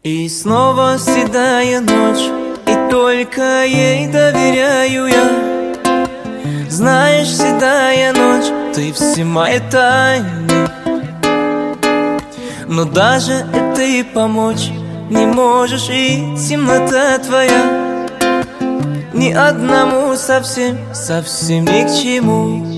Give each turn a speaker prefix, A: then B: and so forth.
A: И снова седая ночь, и только ей доверяю я. Знаешь, седая ночь, ты все мои тайны, но даже ты помочь не можешь, и темнота твоя ни одному совсем, совсем ни к чему.